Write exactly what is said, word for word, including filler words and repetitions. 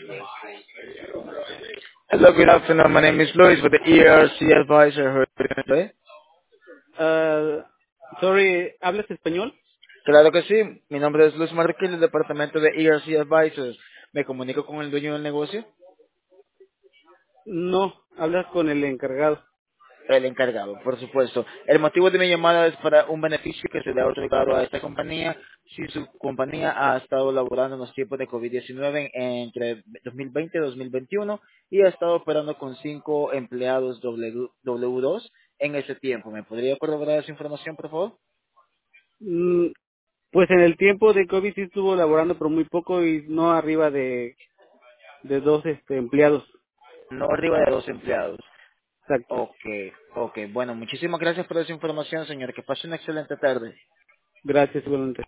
Hello, good afternoon. My name is Luis with the E R C Advisor. How are you doing today? Ah, sorry, ¿hablas español? Claro que sí. Mi nombre es Luis Marroquín del departamento de E R C Advisors. Me comunico con el dueño del negocio, No, hablas con el encargado. el encargado, por supuesto. El motivo de mi llamada es para un beneficio que se le ha otorgado a esta compañía si su compañía ha estado laborando en los tiempos de COVID diecinueve entre dos mil veinte y dos mil veintiuno y ha estado operando con cinco empleados W dos en ese tiempo. ¿Me podría corroborar esa información, por favor? Mm, pues en el tiempo de COVID sí estuvo laborando, pero muy poco y no arriba de, de dos este, empleados. No arriba de dos empleados. Exacto. Ok, ok. Bueno, muchísimas gracias por esa información, señor. Que pase una excelente tarde. Gracias, igualmente.